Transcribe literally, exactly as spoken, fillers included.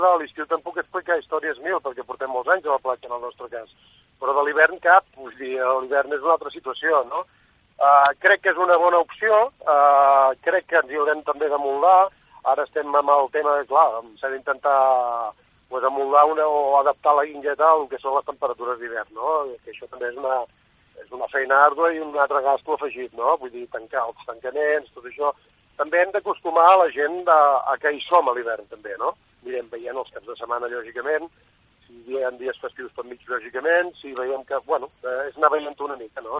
A l'estiu te'n puc explicar històries mil, perquè portem molts anys a la platja en el nostre cas, però de l'hivern cap, vull dir, l'hivern és una altra situació, no? Uh, crec que és una bona opció, uh, crec que ens hi haurem també de moldar, ara estem amb el tema, clar, s'ha d'intentar pues, amoldar una, o adaptar la guingueta al que són les temperatures d'hivern, no? Que això també és una, és una feina àrdua i un altre gasto afegit, no? Vull dir, tancar els tancaments, tot això. També hem d'acostumar a la gent a, a que hi som a l'hivern, també, no? Anirem veient els caps de setmana, lògicament, si hi ha dies festius per mig, lògicament, si veiem que, bueno, és anar veient una mica, no?